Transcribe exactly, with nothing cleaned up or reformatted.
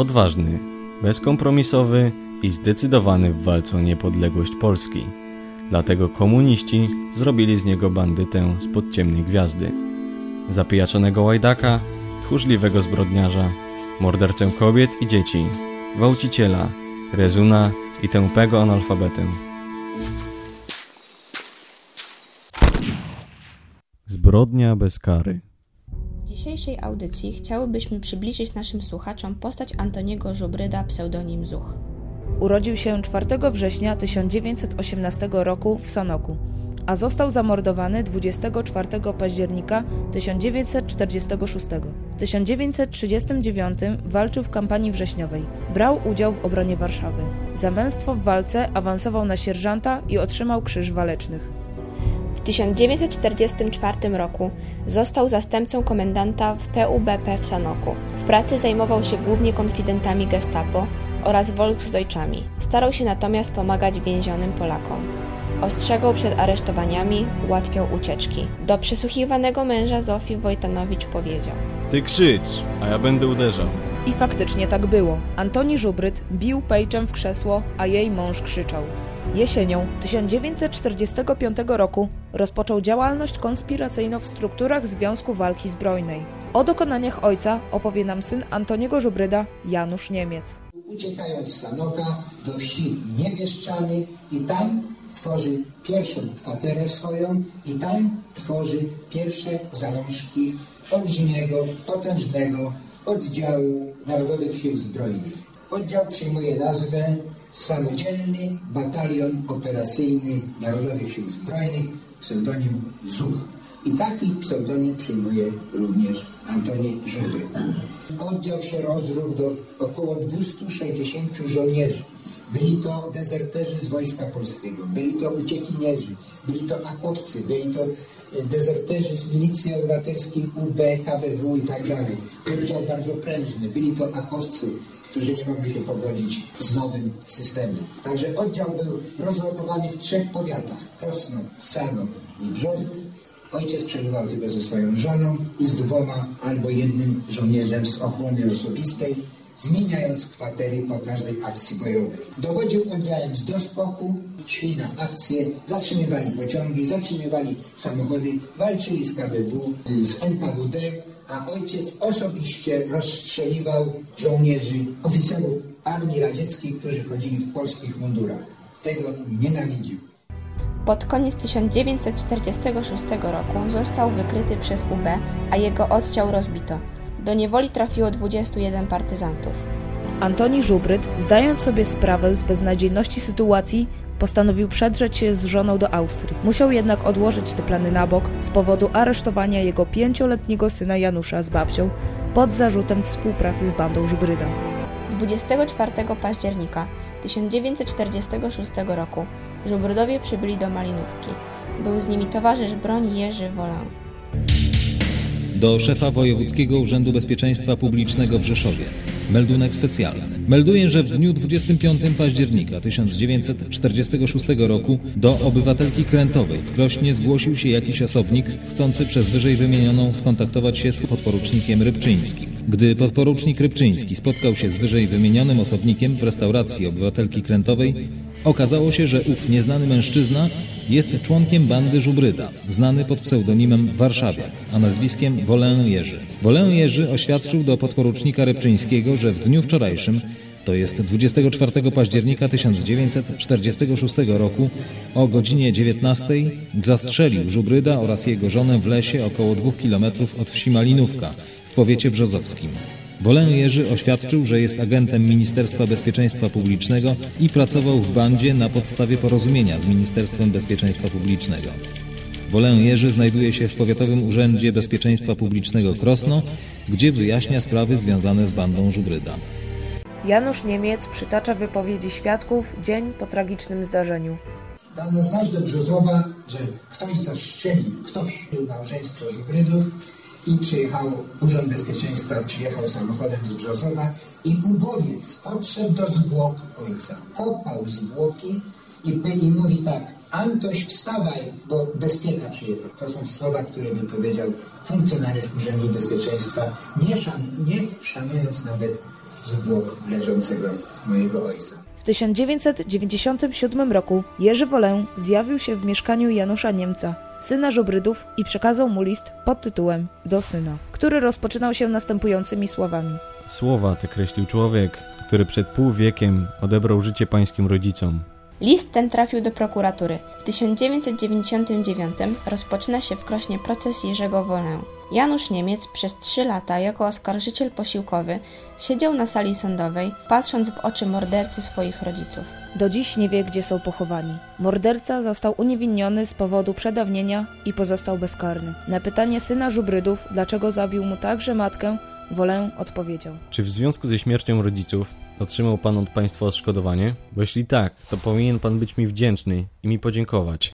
odważny, bezkompromisowy i zdecydowany w walce o niepodległość Polski. Dlatego komuniści zrobili z niego bandytę spod ciemnej gwiazdy. Zapijaczonego łajdaka, tchórzliwego zbrodniarza, mordercę kobiet i dzieci, gwałciciela, rezuna i tępego analfabetę. Zbrodnia bez kary. W dzisiejszej audycji chciałybyśmy przybliżyć naszym słuchaczom postać Antoniego Żubryda, pseudonim Zuch. Urodził się czwartego września tysiąc dziewięćset osiemnastego roku w Sanoku, a został zamordowany dwudziestego czwartego października tysiąc dziewięćset czterdziestego szóstego. W tysiąc dziewięćset trzydziestym dziewiątym walczył w kampanii wrześniowej. Brał udział w obronie Warszawy. Za męstwo w walce awansował na sierżanta i otrzymał Krzyż Walecznych. W tysiąc dziewięćset czterdziestym czwartym roku został zastępcą komendanta w P U B P w Sanoku. W pracy zajmował się głównie konfidentami Gestapo oraz Volksdeutschami. Starał się natomiast pomagać więzionym Polakom. Ostrzegał przed aresztowaniami, ułatwiał ucieczki. Do przesłuchiwanego męża Zofii Wojtanowicz powiedział: Ty krzycz, a ja będę uderzał. I faktycznie tak było. Antoni Żubryd bił pejczem w krzesło, a jej mąż krzyczał. Jesienią tysiąc dziewięćset czterdziestego piątego roku rozpoczął działalność konspiracyjną w strukturach Związku Walki Zbrojnej. O dokonaniach ojca opowie nam syn Antoniego Żubryda, Janusz Niemiec. Uciekają z Sanoka do wsi Niebieszczany i tam tworzy pierwszą kwaterę swoją i tam tworzy pierwsze zalążki olbrzymiego, potężnego oddziału Narodowych Sił Zbrojnych. Oddział przyjmuje nazwę Samodzielny Batalion Operacyjny Narodowych Sił Zbrojnych, pseudonim Zuch. I taki pseudonim przyjmuje również Antoni Żubryd. Oddział się rozrósł do około dwieście sześćdziesiąt żołnierzy. Byli to dezerterzy z Wojska Polskiego, byli to uciekinierzy, byli to akowcy, byli to dezerterzy z Milicji Obywatelskiej U B, K B W i tak dalej. Oddział bardzo prężny, byli to akowcy, którzy nie mogli się pogodzić z nowym systemem. Także oddział był rozlokowany w trzech powiatach: Krosno, Sanok i Brzozów. Ojciec przebywał tylko ze swoją żoną i z dwoma albo jednym żołnierzem z ochrony osobistej, zmieniając kwatery po każdej akcji bojowej. Dowodził oddziałem z doskoku, szli na akcje, zatrzymywali pociągi, zatrzymywali samochody, walczyli z K B W, z N K W D, a ojciec osobiście rozstrzeliwał żołnierzy, oficerów Armii Radzieckiej, którzy chodzili w polskich mundurach. Tego nienawidził. Pod koniec tysiąc dziewięćset czterdziestego szóstego roku został wykryty przez U B, a jego oddział rozbito. Do niewoli trafiło dwudziestu jeden partyzantów. Antoni Żubryd, zdając sobie sprawę z beznadziejności sytuacji, postanowił przedrzeć się z żoną do Austrii. Musiał jednak odłożyć te plany na bok z powodu aresztowania jego pięcioletniego syna Janusza z babcią pod zarzutem współpracy z bandą Żubryda. dwudziestego czwartego października tysiąc dziewięćset czterdziestego szóstego roku Żubrydowie przybyli do Malinówki. Był z nimi towarzysz broni Jerzy Wolę. Do szefa Wojewódzkiego Urzędu Bezpieczeństwa Publicznego w Rzeszowie. Meldunek specjalny. Melduje, że w dniu dwudziestego piątego października tysiąc dziewięćset czterdziestego szóstego roku do obywatelki Krętowej w Krośnie zgłosił się jakiś osobnik chcący przez wyżej wymienioną skontaktować się z podporucznikiem Rybczyńskim. Gdy podporucznik Rybczyński spotkał się z wyżej wymienionym osobnikiem w restauracji obywatelki Krętowej, okazało się, że ów nieznany mężczyzna jest członkiem bandy Żubryda, znany pod pseudonimem Warszawiak, a nazwiskiem Wolę Jerzy. Wolę Jerzy oświadczył do podporucznika Rybczyńskiego, że w dniu wczorajszym, to jest dwudziestego czwartego października tysiąc dziewięćset czterdziestego szóstego roku, o godzinie dziewiętnastej zastrzelił Żubryda oraz jego żonę w lesie około dwóch kilometrów od wsi Malinówka w powiecie brzozowskim. Wolę Jerzy oświadczył, że jest agentem Ministerstwa Bezpieczeństwa Publicznego i pracował w bandzie na podstawie porozumienia z Ministerstwem Bezpieczeństwa Publicznego. Wolę Jerzy znajduje się w Powiatowym Urzędzie Bezpieczeństwa Publicznego Krosno, gdzie wyjaśnia sprawy związane z bandą Żubryda. Janusz Niemiec przytacza wypowiedzi świadków dzień po tragicznym zdarzeniu. Dano znać do Brzozowa, że ktoś zastrzelił, ktoś był małżeństwo Żubrydów i przyjechał Urząd Bezpieczeństwa, przyjechał samochodem z Brzozowa i ubogiec podszedł do zwłok ojca. Kopał zwłoki i, i mówi tak: Antoś, wstawaj, bo bezpieka przyjechał. To są słowa, które wypowiedział funkcjonariusz Urzędu Bezpieczeństwa, nie, szan, nie szanując nawet zwłok leżącego mojego ojca. W tysiąc dziewięćset dziewięćdziesiątym siódmym roku Jerzy Wolę zjawił się w mieszkaniu Janusza Niemca, syna Żubrydów, i przekazał mu list pod tytułem „Do syna”, który rozpoczynał się następującymi słowami. Słowa te kreślił człowiek, który przed pół wiekiem odebrał życie pańskim rodzicom. List ten trafił do prokuratury. W tysiąc dziewięćset dziewięćdziesiątym dziewiątym rozpoczyna się w Krośnie proces Jerzego Wolę. Janusz Niemiec przez trzy lata jako oskarżyciel posiłkowy siedział na sali sądowej, patrząc w oczy mordercy swoich rodziców. Do dziś nie wie, gdzie są pochowani. Morderca został uniewinniony z powodu przedawnienia i pozostał bezkarny. Na pytanie syna Żubrydów, dlaczego zabił mu także matkę, Wolę odpowiedział: Czy w związku ze śmiercią rodziców otrzymał pan od państwa odszkodowanie? Bo jeśli tak, to powinien pan być mi wdzięczny i mi podziękować.